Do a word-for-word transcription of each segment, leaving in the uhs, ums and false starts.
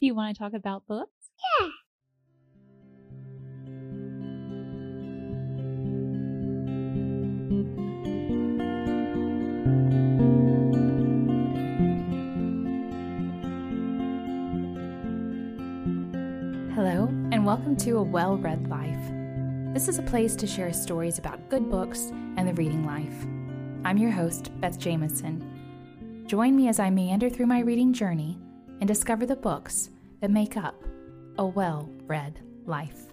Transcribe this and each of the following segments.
Do you want to talk about books? Yeah. Hello, and welcome to A Well-Read Life. This is a place to share stories about good books and the reading life. I'm your host, Beth Jamison. Join me as I meander through my reading journey and discover the books that make up a well-read life.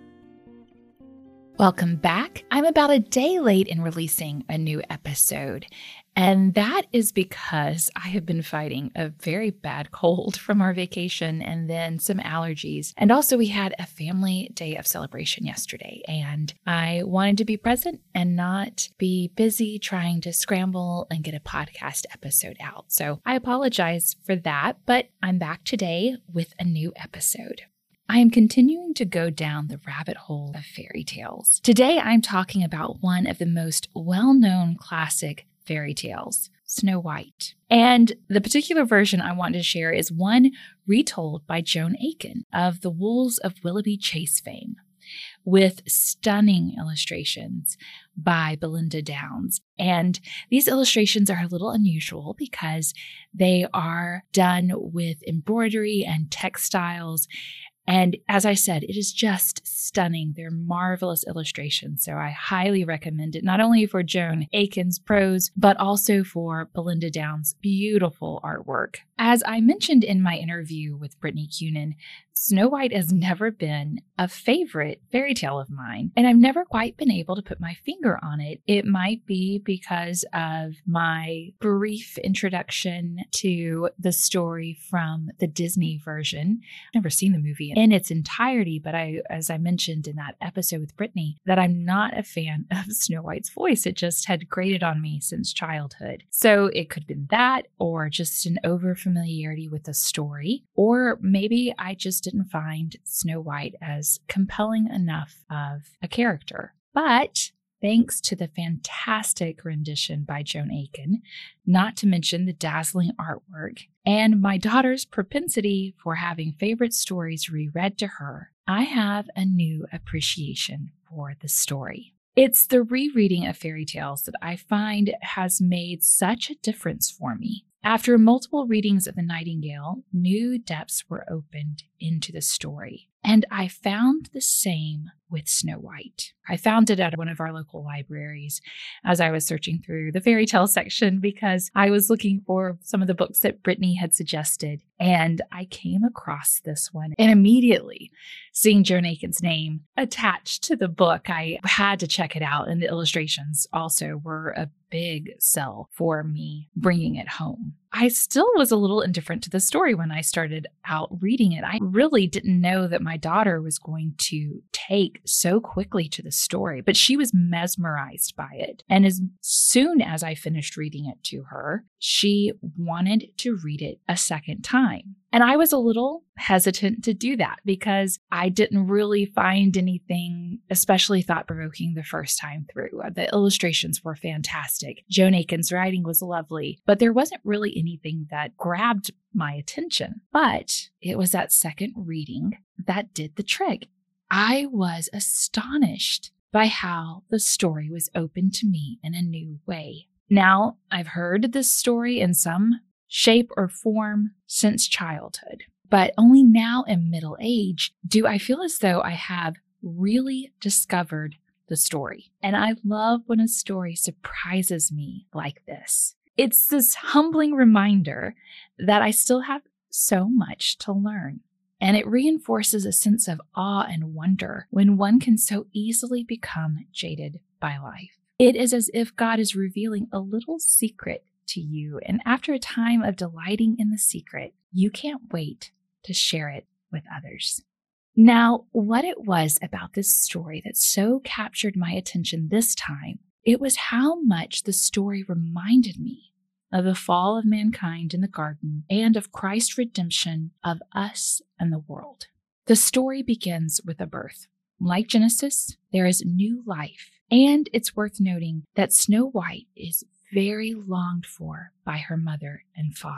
Welcome back. I'm about a day late in releasing a new episode, and that is because I have been fighting a very bad cold from our vacation and then some allergies. And also we had a family day of celebration yesterday, and I wanted to be present and not be busy trying to scramble and get a podcast episode out. So I apologize for that, but I'm back today with a new episode. I am continuing to go down the rabbit hole of fairy tales. Today, I'm talking about one of the most well-known classic fairy tales, Snow White. And the particular version I want to share is one retold by Joan Aiken of the Wools of Willoughby Chase fame, with stunning illustrations by Belinda Downs. And these illustrations are a little unusual because they are done with embroidery and textiles. And as I said, it is just stunning. They're marvelous illustrations. So I highly recommend it, not only for Joan Aiken's prose, but also for Belinda Downs' beautiful artwork. As I mentioned in my interview with Brittany Cunin, Snow White has never been a favorite fairy tale of mine, and I've never quite been able to put my finger on it. It might be because of my brief introduction to the story from the Disney version. I've never seen the movie in its entirety, but I, as I mentioned in that episode with Brittany, that I'm not a fan of Snow White's voice. It just had grated on me since childhood. So it could have been that, or just an over familiarity with the story, or maybe I just didn't find Snow White as compelling enough of a character. But thanks to the fantastic rendition by Joan Aiken, not to mention the dazzling artwork, and my daughter's propensity for having favorite stories reread to her, I have a new appreciation for the story. It's the rereading of fairy tales that I find has made such a difference for me. After multiple readings of The Nightingale, new depths were opened into the story. And I found the same with Snow White. I found it at one of our local libraries as I was searching through the fairy tale section because I was looking for some of the books that Brittany had suggested. And I came across this one. And immediately, seeing Joan Aiken's name attached to the book, I had to check it out. And the illustrations also were a big sell for me bringing it home. I still was a little indifferent to the story when I started out reading it. I really didn't know that my daughter was going to take so quickly to the story, but she was mesmerized by it. And as soon as I finished reading it to her, she wanted to read it a second time. And I was a little hesitant to do that because I didn't really find anything especially thought-provoking the first time through. The illustrations were fantastic. Joan Aiken's writing was lovely, but there wasn't really anything that grabbed my attention. But it was that second reading that did the trick. I was astonished by how the story was opened to me in a new way. Now, I've heard this story in some shape or form since childhood, but only now in middle age do I feel as though I have really discovered the story. And I love when a story surprises me like this. It's this humbling reminder that I still have so much to learn. And it reinforces a sense of awe and wonder when one can so easily become jaded by life. It is as if God is revealing a little secret to you, and after a time of delighting in the secret, you can't wait to share it with others. Now, what it was about this story that so captured my attention this time, it was how much the story reminded me of the fall of mankind in the garden and of Christ's redemption of us and the world. The story begins with a birth. Like Genesis, there is new life, and it's worth noting that Snow White is very longed for by her mother and father.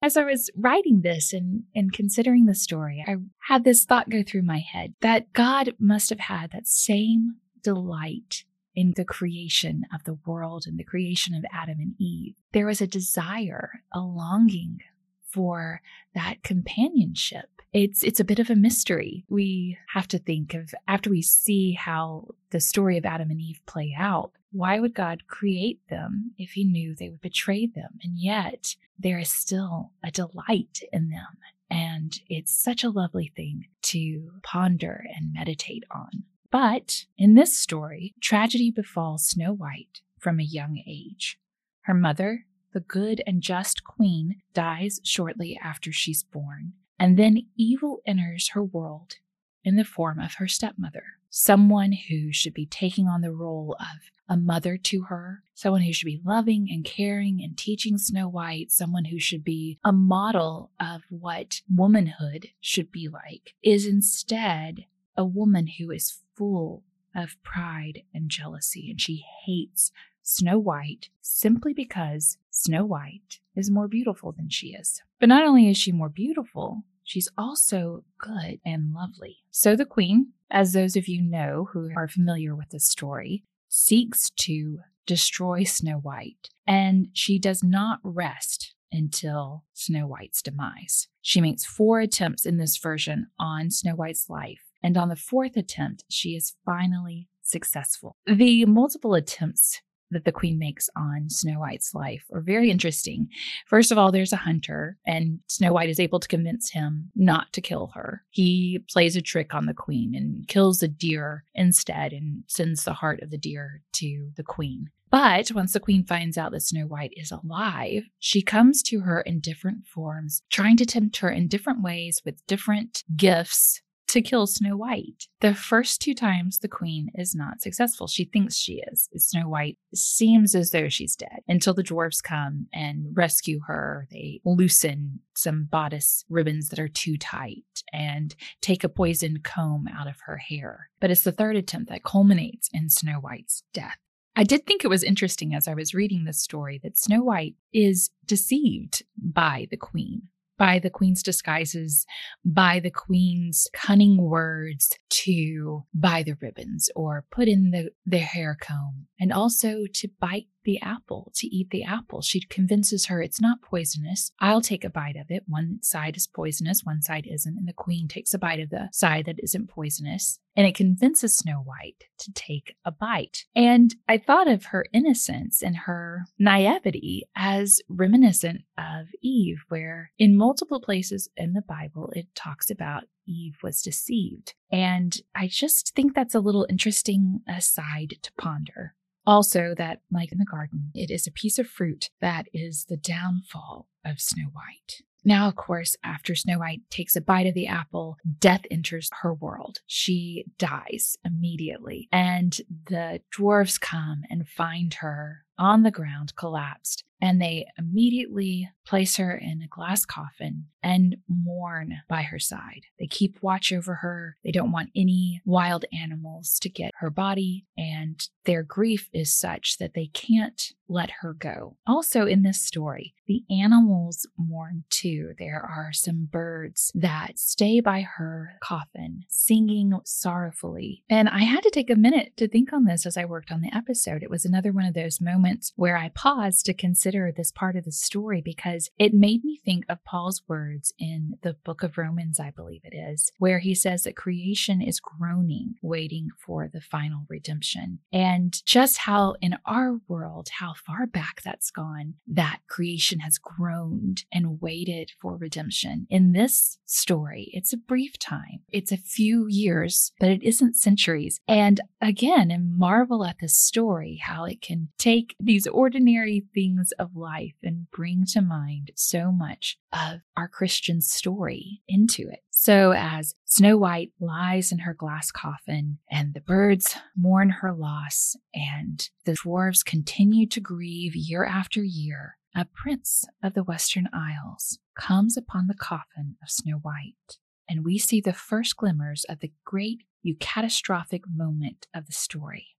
As I was writing this and, and considering the story, I had this thought go through my head that God must have had that same delight in the creation of the world and the creation of Adam and Eve. There was a desire, a longing for that companionship. It's it's a bit of a mystery. We have to think of, after we see how the story of Adam and Eve play out, why would God create them if he knew they would betray them? And yet there is still a delight in them. And it's such a lovely thing to ponder and meditate on. But in this story, tragedy befalls Snow White from a young age. Her mother, the good and just queen, dies shortly after she's born. And then evil enters her world in the form of her stepmother, someone who should be taking on the role of a mother to her, someone who should be loving and caring and teaching Snow White, someone who should be a model of what womanhood should be like, is instead a woman who is full of pride and jealousy, and she hates Snow White simply because Snow White is more beautiful than she is. But not only is she more beautiful, she's also good and lovely. So the queen, as those of you know who are familiar with this story, seeks to destroy Snow White, and she does not rest until Snow White's demise. She makes four attempts in this version on Snow White's life, and on the fourth attempt, she is finally successful. The multiple attempts that the queen makes on Snow White's life are very interesting. First of all, there's a hunter, and Snow White is able to convince him not to kill her. He plays a trick on the queen and kills a deer instead and sends the heart of the deer to the queen. But once the queen finds out that Snow White is alive, she comes to her in different forms, trying to tempt her in different ways with different gifts to kill Snow White. The first two times the queen is not successful. She thinks she is. Snow White seems as though she's dead until the dwarves come and rescue her. They loosen some bodice ribbons that are too tight and take a poisoned comb out of her hair. But it's the third attempt that culminates in Snow White's death. I did think it was interesting as I was reading this story that Snow White is deceived by the queen. By the queen's disguises, by the queen's cunning words to buy the ribbons or put in the, the hair comb, and also to bite the apple, to eat the apple. She convinces her it's not poisonous. I'll take a bite of it. One side is poisonous, one side isn't, and the queen takes a bite of the side that isn't poisonous. And it convinces Snow White to take a bite. And I thought of her innocence and her naivety as reminiscent of Eve, where in multiple places in the Bible, it talks about Eve was deceived. And I just think that's a little interesting aside to ponder. Also, that, like in the garden, it is a piece of fruit that is the downfall of Snow White. Now, of course, after Snow White takes a bite of the apple, death enters her world. She dies immediately, and the dwarves come and find her on the ground, collapsed, and they immediately place her in a glass coffin and mourn by her side. They keep watch over her. They don't want any wild animals to get her body, and their grief is such that they can't let her go. Also in this story, the animals mourn too. There are some birds that stay by her coffin, singing sorrowfully. And I had to take a minute to think on this as I worked on the episode. It was another one of those moments where I paused to consider this part of the story because it made me think of Paul's words in the book of Romans, I believe it is, where he says that creation is groaning, waiting for the final redemption. And just how in our world, how far back that's gone, that creation has groaned and waited for redemption. In this story, it's a brief time. It's a few years, but it isn't centuries. And again, I marvel at this story, how it can take these ordinary things of life and bring to mind so much of our Christian story into it. So as Snow White lies in her glass coffin and the birds mourn her loss and the dwarves continue to grieve year after year, a prince of the Western Isles comes upon the coffin of Snow White, and we see the first glimmers of the great eucatastrophic moment of the story.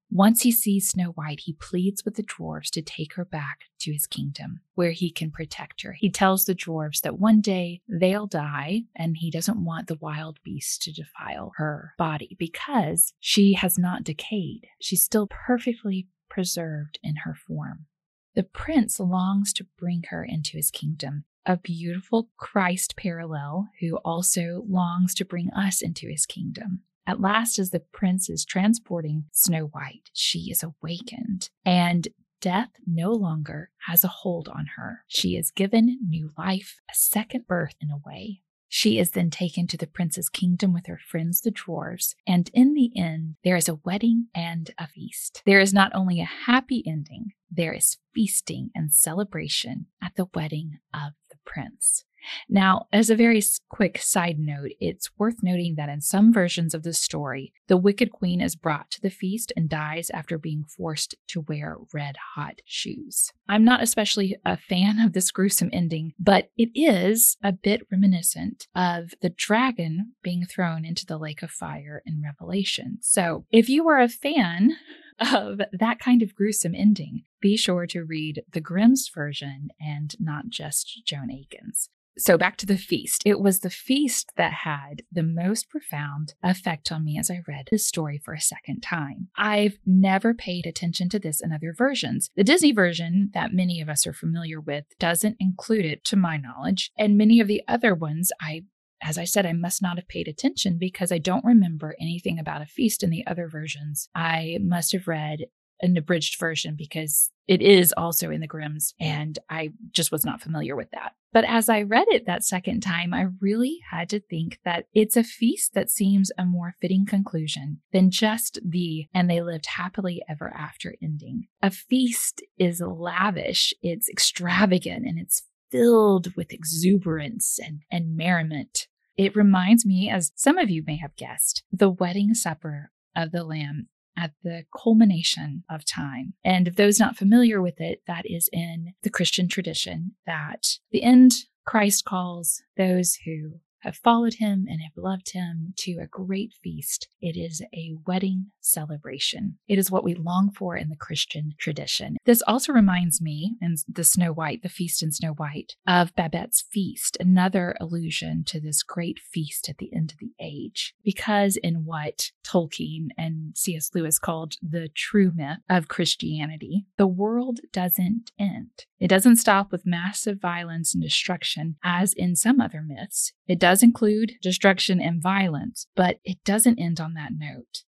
Once he sees Snow White, he pleads with the dwarves to take her back to his kingdom, where he can protect her. He tells the dwarves that one day they'll die, and he doesn't want the wild beasts to defile her body because she has not decayed. She's still perfectly preserved in her form. The prince longs to bring her into his kingdom, a beautiful Christ parallel who also longs to bring us into his kingdom. At last, as the prince is transporting Snow White, she is awakened, and death no longer has a hold on her. She is given new life, a second birth in a way. She is then taken to the prince's kingdom with her friends, the dwarves, and in the end, there is a wedding and a feast. There is not only a happy ending, there is feasting and celebration at the wedding of the prince. Now, as a very quick side note, it's worth noting that in some versions of the story, the Wicked Queen is brought to the feast and dies after being forced to wear red-hot shoes. I'm not especially a fan of this gruesome ending, but it is a bit reminiscent of the dragon being thrown into the lake of fire in Revelation. So if you are a fan of that kind of gruesome ending, be sure to read the Grimm's version and not just Joan Aiken's. So back to the feast. It was the feast that had the most profound effect on me as I read this story for a second time. I've never paid attention to this in other versions. The Disney version that many of us are familiar with doesn't include it to my knowledge, and many of the other ones I As I said, I must not have paid attention because I don't remember anything about a feast in the other versions. I must have read an abridged version because it is also in the Grimm's, and I just was not familiar with that. But as I read it that second time, I really had to think that it's a feast that seems a more fitting conclusion than just the "and they lived happily ever after" ending. A feast is lavish, it's extravagant, and it's filled with exuberance and, and merriment. It reminds me, as some of you may have guessed, the wedding supper of the Lamb at the culmination of time. And if those not familiar with it, that is in the Christian tradition that the end, Christ calls those who have followed him and have loved him to a great feast. It is a wedding celebration. It is what we long for in the Christian tradition. This also reminds me, in the Snow White, the feast in Snow White, of Babette's feast, another allusion to this great feast at the end of the age. Because in what Tolkien and C S Lewis called the true myth of Christianity, the world doesn't end. It doesn't stop with massive violence and destruction, as in some other myths. It does include destruction and violence, but it doesn't end on that note.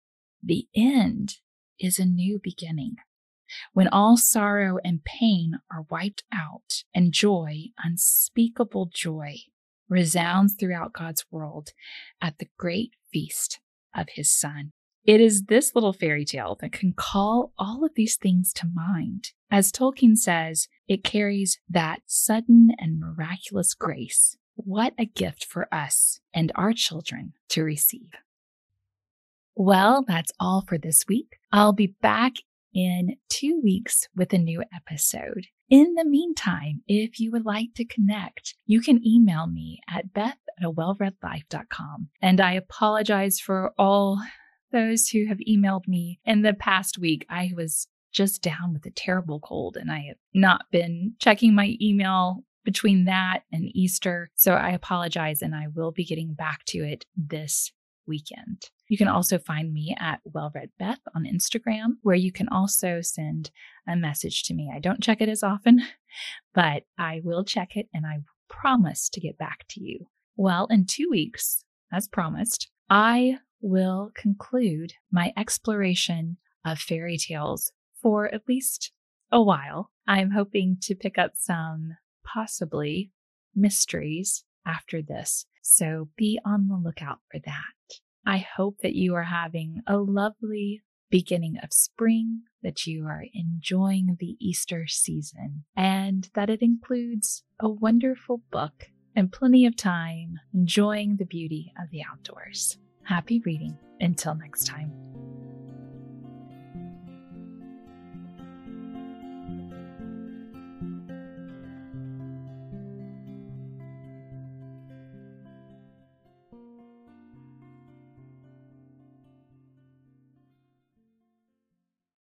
The end is a new beginning, when all sorrow and pain are wiped out and joy, unspeakable joy, resounds throughout God's world at the great feast of his Son. It is this little fairy tale that can call all of these things to mind. As Tolkien says, it carries that sudden and miraculous grace. What a gift for us and our children to receive. Well, that's all for this week. I'll be back in two weeks with a new episode. In the meantime, if you would like to connect, you can email me at beth at a well read life dot com. And I apologize for all those who have emailed me in the past week. I was just down with a terrible cold, and I have not been checking my email between that and Easter. So I apologize, and I will be getting back to it this weekend. You can also find me at WellReadBeth on Instagram, where you can also send a message to me. I don't check it as often, but I will check it, and I promise to get back to you. Well, in two weeks, as promised, I will conclude my exploration of fairy tales for at least a while. I'm hoping to pick up some possibly mysteries after this, so be on the lookout for that. I hope that you are having a lovely beginning of spring, that you are enjoying the Easter season, and that it includes a wonderful book and plenty of time enjoying the beauty of the outdoors. Happy reading. Until next time.